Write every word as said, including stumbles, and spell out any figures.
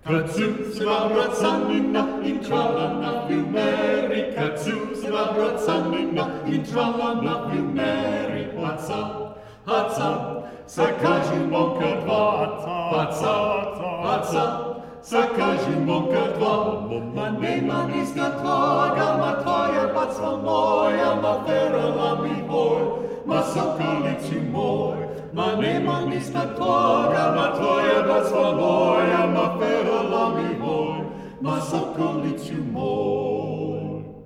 Kazoo, Savabrat Sanina, in Tralana, you Mary. Kazoo, Savabrat Sanina, in Tralana, you Mary. What's up? What's up? Sakaju Monka Dva. What's up? What's up? Sakaju Monka Dva. Mane Maniska Tvaga, Mataya Batsa Moya, Mafera Lami Boy, Masokolici Moy. Mane Maniska Tvaga, Mataya Batsa Moya, Mafera Lami Boy, Masokolici Moy.